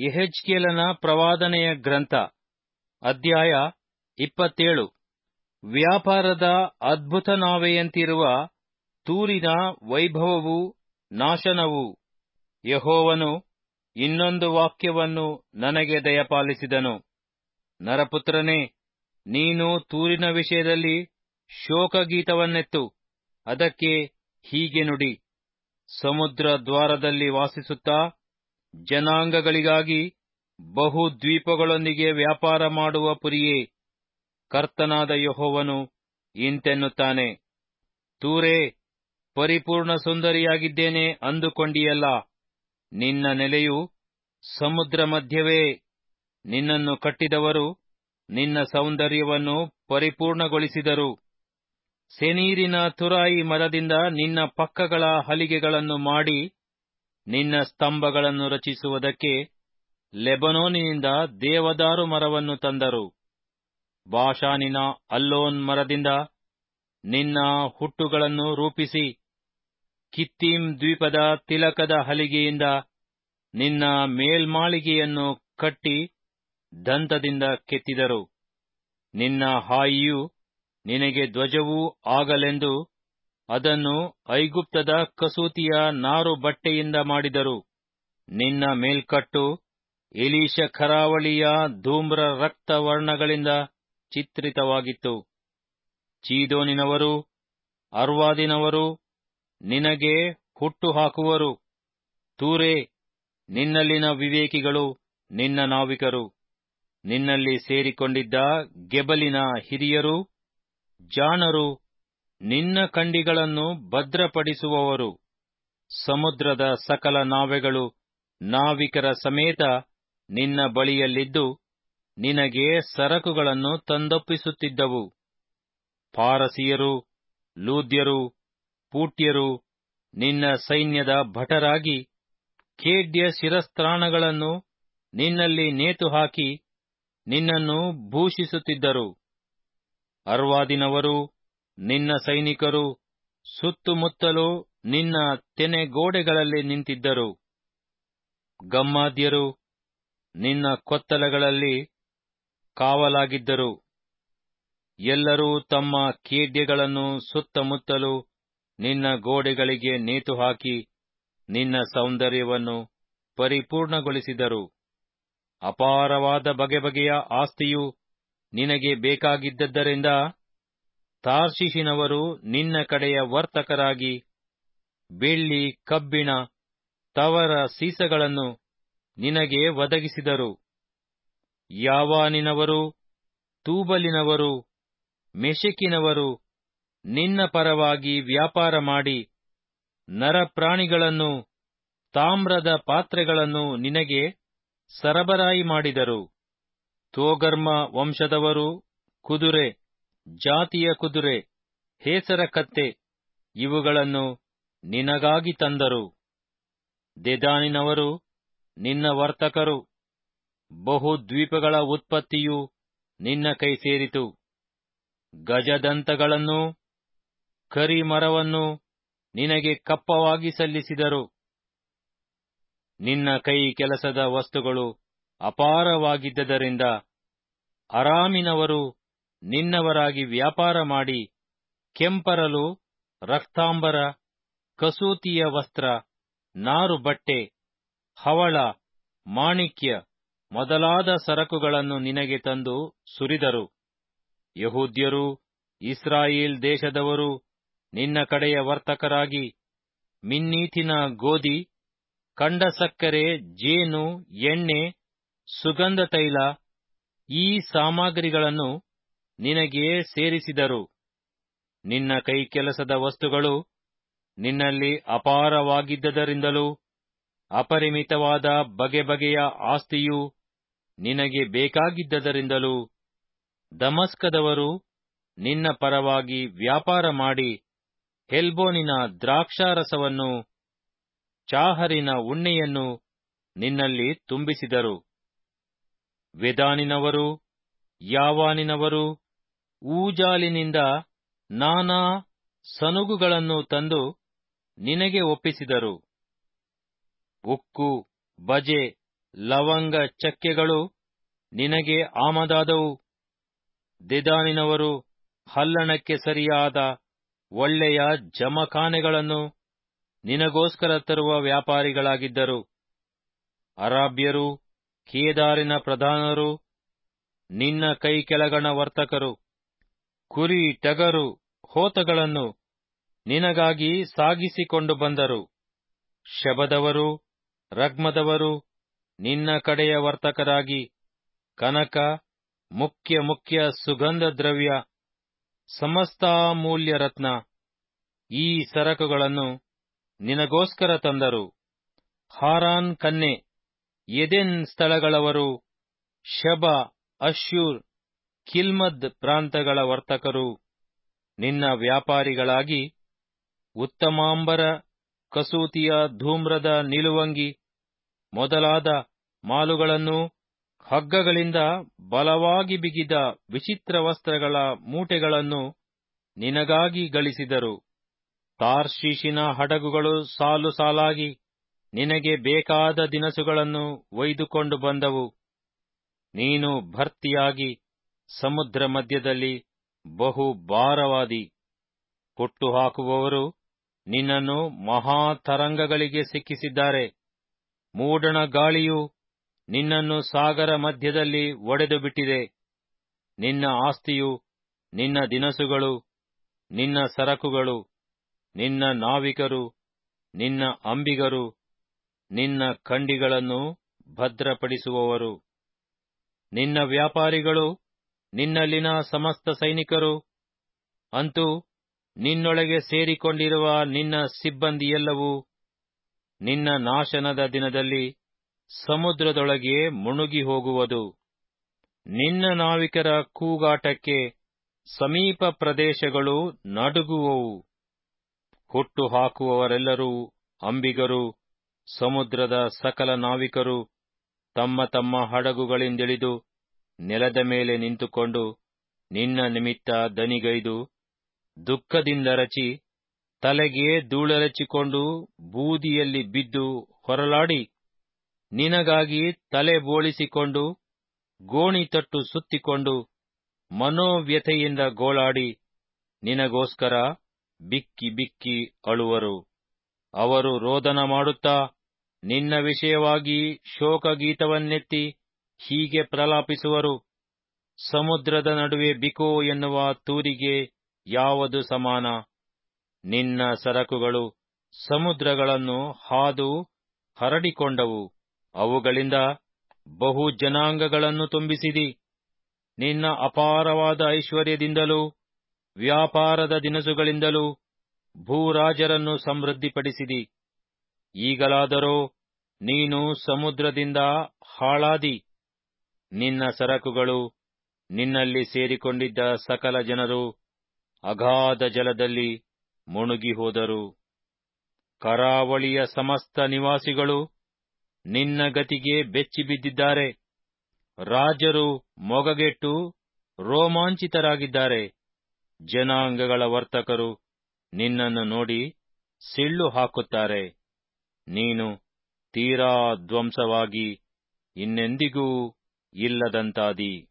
ಯೆಹೆಜ್ಕೇಲನ ಪ್ರವಾದನೆಯ ಗ್ರಂಥ ಅಧ್ಯಾಯ 27. ವ್ಯಾಪಾರದ ಅದ್ಭುತ ನಾವೆಯಂತಿರುವ ತೂರಿನ ವೈಭವವೂ ನಾಶನವೂ. ಯೆಹೋವನು ಇನ್ನೊಂದು ವಾಕ್ಯವನ್ನು ನನಗೆ ದಯಪಾಲಿಸಿದನು. ನರಪುತ್ರನೇ, ನೀನು ತೂರಿನ ವಿಷಯದಲ್ಲಿ ಶೋಕಗೀತವನ್ನೆತ್ತು. ಅದಕ್ಕೆ ಹೀಗೆ ನುಡಿ: ಸಮುದ್ರ ದ್ವಾರದಲ್ಲಿ ವಾಸಿಸುತ್ತಾ ಜನಾಂಗಗಳಿಗಾಗಿ ಬಹು ದ್ವೀಪಗಳೊಂದಿಗೆ ವ್ಯಾಪಾರ ಮಾಡುವ ಪುರಿಯೇ, ಕರ್ತನಾದ ಯೆಹೋವನು ಇಂತೆನ್ನುತ್ತಾನೆ: ತೂರೇ, ಪರಿಪೂರ್ಣ ಸುಂದರಿಯಾಗಿದ್ದೇನೆ ಅಂದುಕೊಂಡಿಯಲ್ಲ. ನಿನ್ನ ನೆಲೆಯು ಸಮುದ್ರ ಮಧ್ಯವೇ. ನಿನ್ನನ್ನು ಕಟ್ಟಿದವರು ನಿನ್ನ ಸೌಂದರ್ಯವನ್ನು ಪರಿಪೂರ್ಣಗೊಳಿಸಿದರು. ಸೆನೀರಿನ ತುರಾಯಿ ಮರದಿಂದ ನಿನ್ನ ಪಕ್ಕಗಳ ಹಲಿಗೆಗಳನ್ನು ಮಾಡಿ ನಿನ್ನ ಸ್ತಂಭಗಳನ್ನು ರಚಿಸುವುದಕ್ಕೆ ಲೆಬನೋನಿನಿಂದ ದೇವದಾರು ಮರವನ್ನು ತಂದರು. ಬಾಷಾನಿನ ಅಲ್ಲೋನ್ ಮರದಿಂದ ನಿನ್ನ ಹುಟ್ಟುಗಳನ್ನು ರೂಪಿಸಿ, ಕಿತ್ತೀಮ್ ದ್ವೀಪದ ತಿಲಕದ ಹಲಿಗೆಯಿಂದ ನಿನ್ನ ಮೇಲ್ಮಾಳಿಗೆಯನ್ನು ಕಟ್ಟಿ ದಂತದಿಂದ ಕೆತ್ತಿದರು. ನಿನ್ನ ಹಾಯಿಯು ನಿನಗೆ ಧ್ವಜವೂ ಆಗಲೆಂದು ಅದನ್ನು ಐಗುಪ್ತದ ಕಸೂತಿಯ ನಾರು ಬಟ್ಟೆಯಿಂದ ಮಾಡಿದರು. ನಿನ್ನ ಮೇಲ್ಕಟ್ಟು ಎಲೀಷ ಕರಾವಳಿಯ ಧೂಮ್ರ ರಕ್ತ ವರ್ಣಗಳಿಂದ ಚಿತ್ರಿತವಾಗಿತ್ತು. ಚೀದೋನಿನವರು, ಅರ್ವಾದಿನವರು ನಿನಗೆ ಹುಟ್ಟು ಹಾಕುವರು. ತೂರೇ, ನಿನ್ನಲ್ಲಿನ ವಿವೇಕಿಗಳು ನಿನ್ನ ನಾವಿಕರು. ನಿನ್ನಲ್ಲಿ ಸೇರಿಕೊಂಡಿದ್ದ ಗೆಬಲಿನ ಹಿರಿಯರೂ ಜಾಣರು ನಿನ್ನ ಕಂಡಿಗಳನ್ನು ಭದ್ರಪಡಿಸುವವರು. ಸಮುದ್ರದ ಸಕಲ ನಾವೆಗಳು ನಾವಿಕರ ಸಮೇತ ನಿನ್ನ ಬಳಿಯಲ್ಲಿದ್ದು ನಿನಗೆ ಸರಕುಗಳನ್ನು ತಂದೊಪ್ಪಿಸುತ್ತಿದ್ದವು. ಪಾರಸಿಯರು, ಲೂದ್ಯರು, ಪೂಟ್ಯರು ನಿನ್ನ ಸೈನ್ಯದ ಭಟರಾಗಿ ಖೇಡ್ಯ ಶಿರಸ್ತ್ರಾಣಗಳನ್ನು ನಿನ್ನಲ್ಲಿ ನೇತುಹಾಕಿ ನಿನ್ನನ್ನು ಭೂಷಿಸುತ್ತಿದ್ದರು. ಅರ್ವಾದಿನವರು ನಿನ್ನ ಸೈನಿಕರು ಸುತ್ತುಮುತ್ತಲೂ ನಿನ್ನ ತೆನೆಗೋಡೆಗಳಲ್ಲಿ ನಿಂತಿದ್ದರು. ಗಮ್ಮಾದ್ಯರು ನಿನ್ನ ಕೊತ್ತಲಗಳಲ್ಲಿ ಕಾವಲಾಗಿದ್ದರು. ಎಲ್ಲರೂ ತಮ್ಮ ಖೇಡ್ಯಗಳನ್ನು ಸುತ್ತಮುತ್ತಲೂ ನಿನ್ನ ಗೋಡೆಗಳಿಗೆ ನೇತುಹಾಕಿ ನಿನ್ನ ಸೌಂದರ್ಯವನ್ನು ಪರಿಪೂರ್ಣಗೊಳಿಸಿದರು. ಅಪಾರವಾದ ಬಗೆಬಗೆಯ ಆಸ್ತಿಯು ನಿನಗೆ ಬೇಕಾಗಿದ್ದರಿಂದ ತಾರ್ಷೀಷಿನವರು ನಿನ್ನ ಕಡೆಯ ವರ್ತಕರಾಗಿ ಬೆಳ್ಳಿ, ಕಬ್ಬಿಣ, ತವರ ಸೀಸಗಳನ್ನು ನಿನಗೆ ಒದಗಿಸಿದರು. ಯಾವಾನಿನವರು, ತೂಬಲಿನವರು, ಮೆಷೆಕಿನವರು ನಿನ್ನ ಪರವಾಗಿ ವ್ಯಾಪಾರ ಮಾಡಿ ನರಪ್ರಾಣಿಗಳನ್ನು, ತಾಮ್ರದ ಪಾತ್ರೆಗಳನ್ನು ನಿನಗೆ ಸರಬರಾಯಿ ಮಾಡಿದರು. ತೋಗರ್ಮ ವಂಶದವರು ಕುದುರೆ, ಜಾತಿಯ ಕುದುರೆ, ಹೇಸರ ಕತ್ತೆ ಇವುಗಳನ್ನು ನಿನಗಾಗಿ ತಂದರು. ದೆದಾನಿನವರು ನಿನ್ನ ವರ್ತಕರು. ಬಹು ದ್ವೀಪಗಳ ಉತ್ಪತ್ತಿಯು ನಿನ್ನ ಕೈ ಸೇರಿತು. ಗಜದಂತಗಳನ್ನೂ ಕರಿಮರವನ್ನೂ ನಿನಗೆ ಕಪ್ಪವಾಗಿ ಸಲ್ಲಿಸಿದರು. ನಿನ್ನ ಕೈ ಕೆಲಸದ ವಸ್ತುಗಳು ಅಪಾರವಾಗಿದ್ದರಿಂದ ಅರಾಮಿನವರು ನಿನ್ನವರಾಗಿ ವ್ಯಾಪಾರ ಮಾಡಿ ಕೆಂಪರಲು, ರಕ್ತಾಂಬರ, ಕಸೂತಿಯ ವಸ್ತ್ರ, ನಾರು ಬಟ್ಟೆ, ಹವಳ, ಮಾಣಿಕ್ಯ ಮೊದಲಾದ ಸರಕುಗಳನ್ನು ನಿನಗೆ ತಂದು ಸುರಿದರು. ಯಹೂದ್ಯರು, ಇಸ್ರಾಯೇಲ್ ದೇಶದವರು ನಿನ್ನ ಕಡೆಯ ವರ್ತಕರಾಗಿ ಮಿನ್ನೀತಿನ ಗೋಧಿ, ಕಂಡಸಕ್ಕರೆ, ಜೇನು, ಎಣ್ಣೆ, ಸುಗಂಧ ತೈಲ ಈ ಸಾಮಗ್ರಿಗಳನ್ನು ನಿನಗೆ ಸೇರಿಸಿದರು. ನಿನ್ನ ಕೈಕೆಲಸದ ವಸ್ತುಗಳು ನಿನ್ನಲ್ಲಿ ಅಪಾರವಾಗಿದ್ದದರಿಂದಲೂ ಅಪರಿಮಿತವಾದ ಬಗೆಬಗೆಯ ಆಸ್ತಿಯು ನಿನಗೆ ಬೇಕಾಗಿದ್ದದರಿಂದಲೂ ದಮಸ್ಕದವರು ನಿನ್ನ ಪರವಾಗಿ ವ್ಯಾಪಾರ ಮಾಡಿ ಹೆಲ್ಬೋನಿನ ದ್ರಾಕ್ಷಾರಸವನ್ನು, ಚಾಹರಿನ ಉಣ್ಣೆಯನ್ನು ನಿನ್ನಲ್ಲಿ ತುಂಬಿಸಿದರು. ವೆದಾನಿನವರು, ಯಾವಾನಿನವರು ಊಜಾಲಿನಿಂದ ನಾನಾ ಸನುಗುಗಳನ್ನು ತಂದು ನಿನಗೆ ಒಪ್ಪಿಸಿದರು. ಉಕ್ಕು, ಬಜೆ, ಲವಂಗ ಚಕ್ಕೆಗಳು ನಿನಗೆ ಆಮದಾದವು. ದೆದಾನಿನವರು ಹಲ್ಲಣಕ್ಕೆ ಸರಿಯಾದ ಒಳ್ಳೆಯ ಜಮಖಾನೆಗಳನ್ನು ನಿನಗೋಸ್ಕರ ತರುವ ವ್ಯಾಪಾರಿಗಳಾಗಿದ್ದರು. ಅರಾಬ್ಯರು, ಕೇದಾರಿನ ಪ್ರಧಾನರು ನಿನ್ನ ಕೈ ಕೆಳಗಣ ವರ್ತಕರು. ಕುರಿ, ಟಗರು, ಹೋತಗಳನ್ನು ನಿನಗಾಗಿ ಸಾಗಿಸಿಕೊಂಡು ಬಂದರು. ಶಬದವರು, ರಗ್ಮದವರು ನಿನ್ನ ಕಡೆಯ ವರ್ತಕರಾಗಿ ಕನಕ, ಮುಖ್ಯ ಸುಗಂಧ ದ್ರವ್ಯ, ಸಮಸ್ತಾಮೂಲ್ಯ ರತ್ನ ಈ ಸರಕುಗಳನ್ನು ನಿನಗೋಸ್ಕರ ತಂದರು. ಹಾರಾನ್ ಕನ್ನೆ, ಎದೆನ್ ಸ್ಥಳಗಳವರು, ಶಬ, ಅಶ್ಶೂರ್, ಕಿಲ್ಮದ್ ಪ್ರಾಂತಗಳ ವರ್ತಕರು ನಿನ್ನ ವ್ಯಾಪಾರಿಗಳಾಗಿ ಉತ್ತಮಾಂಬರ, ಕಸೂತಿಯ ಧೂಮ್ರದ ನಿಲುವಂಗಿ ಮೊದಲಾದ ಮಾಲುಗಳನ್ನೂ ಹಗ್ಗಗಳಿಂದ ಬಲವಾಗಿ ಬಿಗಿದ ವಿಚಿತ್ರ ವಸ್ತ್ರಗಳ ಮೂಟೆಗಳನ್ನು ನಿನಗಾಗಿ ಗಳಿಸಿದರು. ತಾರ್ಷೀಷಿನ ಹಡಗುಗಳು ಸಾಲು ಸಾಲಾಗಿ ನಿನಗೆ ಬೇಕಾದ ದಿನಸುಗಳನ್ನು ಒಯ್ದುಕೊಂಡು ಬಂದವು. ನೀನು ಭರ್ತಿಯಾಗಿ ಸಮುದ್ರ ಮಧ್ಯದಲ್ಲಿ ಬಹು ಭಾರವಾದಿ. ಹುಟ್ಟುಹಾಕುವವರು ನಿನ್ನನ್ನು ಮಹಾತರಂಗಗಳಿಗೆ ಸಿಕ್ಕಿಸಿದ್ದಾರೆ. ಮೂಡಣ ಗಾಳಿಯು ನಿನ್ನನ್ನು ಸಾಗರ ಮಧ್ಯದಲ್ಲಿ ಒಡೆದು ಬಿಟ್ಟಿದೆ. ನಿನ್ನ ಆಸ್ತಿಯು, ನಿನ್ನ ದಿನಸುಗಳು, ನಿನ್ನ ಸರಕುಗಳು, ನಿನ್ನ ನಾವಿಕರು, ನಿನ್ನ ಅಂಬಿಗರು, ನಿನ್ನ ಕಂಡಿಗಳನ್ನು ಭದ್ರಪಡಿಸುವವರು, ನಿನ್ನ ವ್ಯಾಪಾರಿಗಳು, ನಿನ್ನಲ್ಲಿನ ಸಮಸ್ತ ಸೈನಿಕರು, ಅಂತೂ ನಿನ್ನೊಳಗೆ ಸೇರಿಕೊಂಡಿರುವ ನಿನ್ನ ಸಿಬ್ಬಂದಿಯೆಲ್ಲವೂ ನಿನ್ನ ನಾಶನದ ದಿನದಲ್ಲಿ ಸಮುದ್ರದೊಳಗೆ ಮುಳುಗಿ ಹೋಗುವುದು. ನಿನ್ನ ನಾವಿಕರ ಕೂಗಾಟಕ್ಕೆ ಸಮೀಪ ಪ್ರದೇಶಗಳು ನಡುಗುವವು. ಹುಟ್ಟು ಹಾಕುವವರೆಲ್ಲರೂ ಅಂಬಿಗರು, ಸಮುದ್ರದ ಸಕಲ ನಾವಿಕರು ತಮ್ಮ ತಮ್ಮ ಹಡಗುಗಳಿಂದಿಳಿದು ನೆಲದ ಮೇಲೆ ನಿಂತುಕೊಂಡು ನಿನ್ನ ನಿಮಿತ್ತ ದನಿಗೈದು ದುಃಖದಿಂದ ರಚಿ, ತಲೆಗೆ ಧೂಳೆರಚಿಕೊಂಡು ಬೂದಿಯಲ್ಲಿ ಬಿದ್ದು ಹೊರಲಾಡಿ, ನಿನಗಾಗಿ ತಲೆ ಬೋಳಿಸಿಕೊಂಡು ಗೋಣಿತಟ್ಟು ಸುತ್ತಿಕೊಂಡು ಮನೋವ್ಯಥೆಯಿಂದ ಗೋಳಾಡಿ ನಿನಗೋಸ್ಕರ ಬಿಕ್ಕಿ ಬಿಕ್ಕಿ ಅಳುವರು. ಅವರು ರೋದನ ಮಾಡುತ್ತಾ ನಿನ್ನ ವಿಷಯವಾಗಿ ಶೋಕಗೀತವನ್ನೆತ್ತಿ ಹೀಗೆ ಪ್ರಲಾಪಿಸುವರು. ಸಮುದ್ರದ ನಡುವೆ ಬಿಕೋ ಎನ್ನುವ ತೂರಿಗೆ ಯಾವುದು ಸಮಾನ? ನಿನ್ನ ಸರಕುಗಳು ಸಮುದ್ರಗಳನ್ನು ಹಾದು ಹರಡಿಕೊಂಡವು. ಅವುಗಳಿಂದ ಬಹು ಜನಾಂಗಗಳನ್ನು ತುಂಬಿಸಿದಿ. ನಿನ್ನ ಅಪಾರವಾದ ಐಶ್ವರ್ಯದಿಂದಲೂ ವ್ಯಾಪಾರದ ದಿನಸುಗಳಿಂದಲೂ ಭೂರಾಜರನ್ನು ಸಮೃದ್ಧಿಪಡಿಸಿದಿ. ಈಗಲಾದರೋ ನೀನು ಸಮುದ್ರದಿಂದ ಹಾಳಾದಿ. ನಿನ್ನ ಸರಕುಗಳು, ನಿನ್ನಲ್ಲಿ ಸೇರಿಕೊಂಡಿದ್ದ ಸಕಲ ಜನರು ಅಗಾಧ ಜಲದಲ್ಲಿ ಮುಳುಗಿ ಹೋದರು. ಕರಾವಳಿಯ ಸಮಸ್ತ ನಿವಾಸಿಗಳು ನಿನ್ನ ಗತಿಗೆ ಬೆಚ್ಚಿಬಿದ್ದಿದ್ದಾರೆ. ರಾಜರು ಮೊಗಗೆಟ್ಟು ರೋಮಾಂಚಿತರಾಗಿದ್ದಾರೆ. ಜನಾಂಗಗಳ ವರ್ತಕರು ನಿನ್ನನ್ನು ನೋಡಿ ಸಿಳ್ಳು ಹಾಕುತ್ತಾರೆ. ನೀನು ತೀರಾ ಧ್ವಂಸವಾಗಿ ಇನ್ನೆಂದಿಗೂ ಇಲ್ಲದಂತಾದಿ.